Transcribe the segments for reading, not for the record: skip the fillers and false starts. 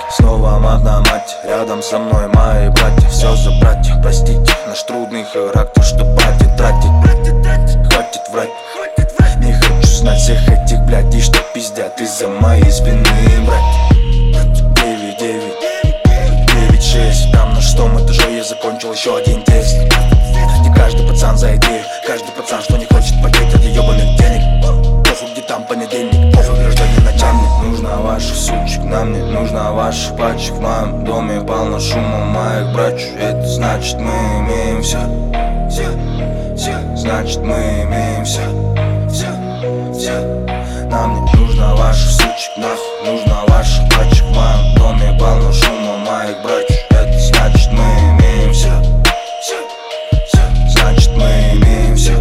снова мат на мать. Рядом со мной мои братья, все за братья. Простите, наш трудный характер, что братья тратить. Хватит врать, не хочу знать всех этих блядей, что пиздят из-за моей спины, братья. 9-9-9-6, там на шестом этаже я закончил еще один текст. Не каждый пацан за идею, каждый пацан, что не хочет потеть от ебаных денег. Похуй, где там понедельник, похуй, гражданин начальник. Нужна ваших сучек, нам не нужна ваших пачек. В моем доме полно шума моих братьев. Это значит мы имеем все. Значит мы имеем все. Нам не нужна ваших сучек, нахуй нужна ваших пачек. В моем доме полно шума моих братьев. Это значит мы имеем все. Значит мы имеем все.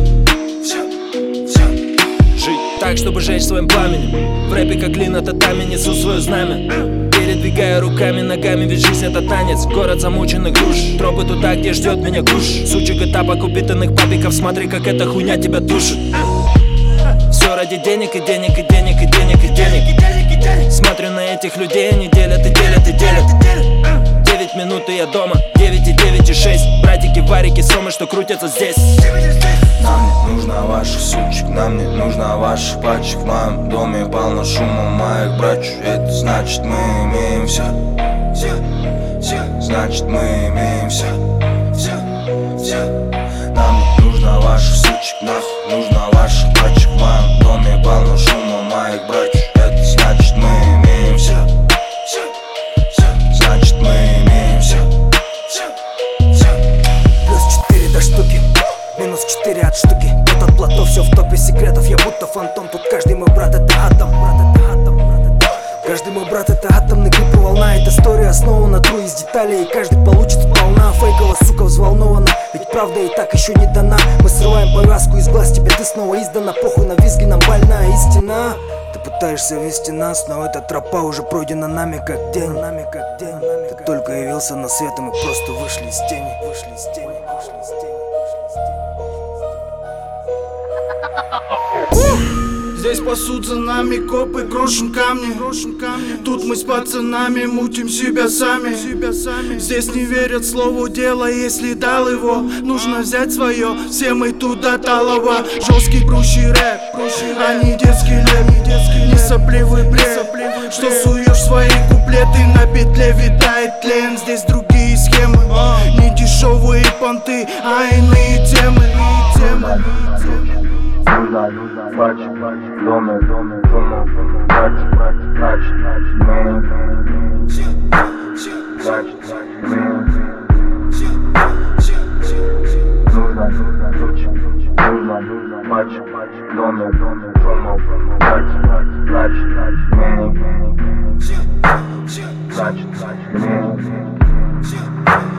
Жить так, чтобы жечь своим пламенем. В рэпе как глина татами несу свое знамя. Передвигая руками, ногами, ведь жизнь это танец. Город замученных душ, тропы туда, где ждет меня куш. Сучек и тапок, упитанных папиков, смотри, как эта хуйня тебя душит. Все ради денег и денег и денег и денег и денег. Смотрю на этих людей, они делят и делят и делят. 9 минут и я дома, 9 и 9 и 6. Братики, варики, сомы, что крутятся здесь. Нам не нужна ваших сучек, нам не нужна ваших пачек. В моем доме полно шума моих братьев. Это значит мы имеем все. Значит мы имеем все. Нам не нужна ваших сучек, нахуй нужна ваших пачек. В моем доме полно шума моих братьев. Это значит мы имеем все. Значит мы имеем все. Плюс 4 до штуки, минус 4 от штуки. Тут от плато все в топе секретов. Я будто фантом, тут каждый мой брат это атом. Каждый мой брат это атомный клип и волна. Эта история основана тру из деталей. И каждый получит сполна. Фейково, сука, взволнована, ведь правда и так еще не дана. Мы срываем повязку из глаз, тебе ты снова издана. Похуй на визги, нам больная истина. Ты пытаешься вести нас, но эта тропа уже пройдена нами как день. Ты только явился на свет, и мы просто вышли из тени. Здесь пасут за нами копы, крошим камни. Тут мы с пацанами мутим себя сами. Здесь не верят слову дела, если дал его, нужно взять свое. Все мы туда талова. Жесткий брущий рэп, а не детский леп. Не сопливый бред, что суешь свои куплеты. На петле витает тлен. Здесь другие схемы, не дешевые понты, а иные темы. Нужна пачек, в доме шума, значит мы имеем все. Значит мы имеем все. Нужна сучек, нужна пачек, в доме шума, значит мы имеем все. Значит мы имеем все.